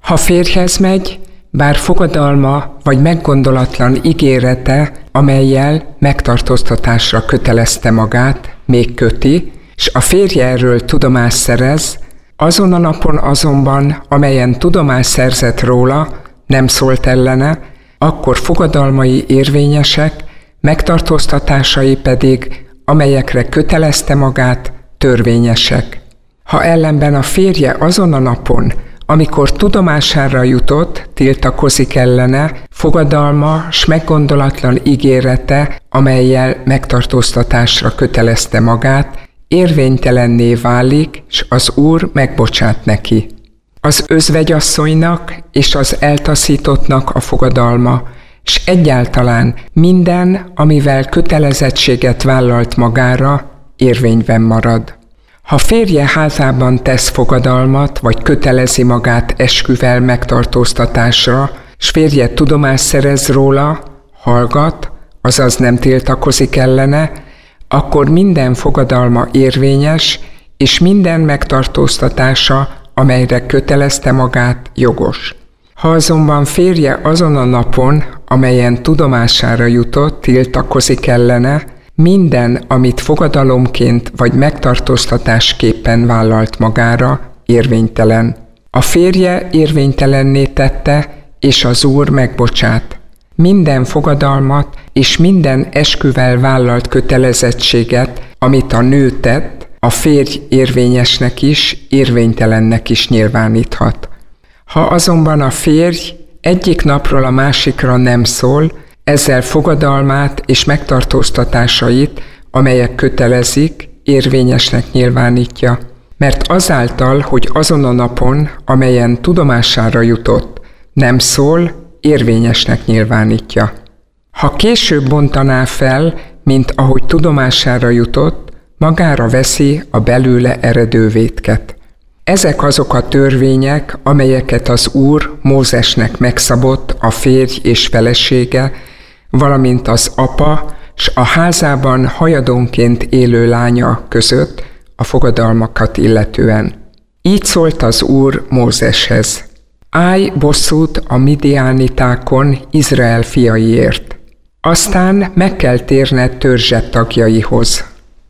Ha férjhez megy, bár fogadalma vagy meggondolatlan ígérete, amellyel megtartóztatásra kötelezte magát, még köti, s a férje erről tudomást szerez, azon a napon azonban, amelyen tudomást szerzett róla, nem szólt ellene, akkor fogadalmai érvényesek, megtartóztatásai pedig, amelyekre kötelezte magát, törvényesek. Ha ellenben a férje azon a napon, amikor tudomására jutott, tiltakozik ellene, fogadalma s meggondolatlan ígérete, amellyel megtartóztatásra kötelezte magát, érvénytelenné válik, s az Úr megbocsát neki. Az özvegyasszonynak és az eltaszítottnak a fogadalma, s egyáltalán minden, amivel kötelezettséget vállalt magára, érvényben marad. Ha férje házában tesz fogadalmat, vagy kötelezi magát esküvel megtartóztatásra, s férje tudomást szerez róla, hallgat, azaz nem tiltakozik ellene, akkor minden fogadalma érvényes, és minden megtartóztatása, amelyre kötelezte magát, jogos. Ha azonban férje azon a napon, amelyen tudomására jutott, tiltakozik ellene, minden, amit fogadalomként vagy megtartóztatásképpen vállalt magára, érvénytelen. A férje érvénytelenné tette, és az Úr megbocsát. Minden fogadalmat és minden esküvel vállalt kötelezettséget, amit a nő tett, a férj érvényesnek is, érvénytelennek is nyilváníthat. Ha azonban a férj egyik napról a másikra nem szól, ezzel fogadalmát és megtartóztatásait, amelyek kötelezik, érvényesnek nyilvánítja, mert azáltal, hogy azon a napon, amelyen tudomására jutott, nem szól, érvényesnek nyilvánítja. Ha később bontaná fel, mint ahogy tudomására jutott, magára veszi a belőle eredő vétket. Ezek azok a törvények, amelyeket az Úr Mózesnek megszabott a férj és felesége, valamint az apa s a házában hajadonként élő lánya között a fogadalmakat illetően. Így szólt az Úr Mózeshez: állj bosszút a midiánitákon Izrael fiaiért. Aztán meg kell térned törzsed tagjaihoz.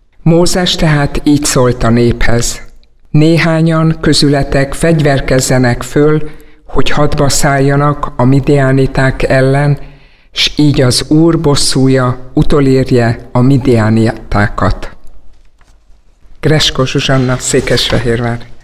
Mózes tehát így szólt a néphez: néhányan közületek fegyverkezzenek föl, hogy hadba szálljanak a midiániták ellen, s így az Úr bosszúja utolérje a midiánitákat. Gresko Zsuzsanna, Székesfehérvár.